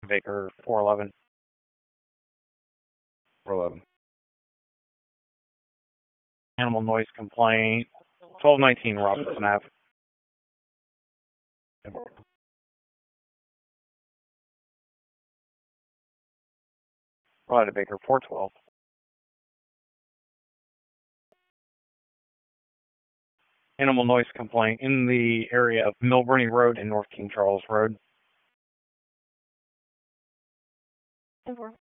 Baker 411. 411. Animal noise complaint 1219 Robinson Ave. Raleigh to Baker 412. Animal noise complaint in the area of Milburnie Road and North King Charles Road.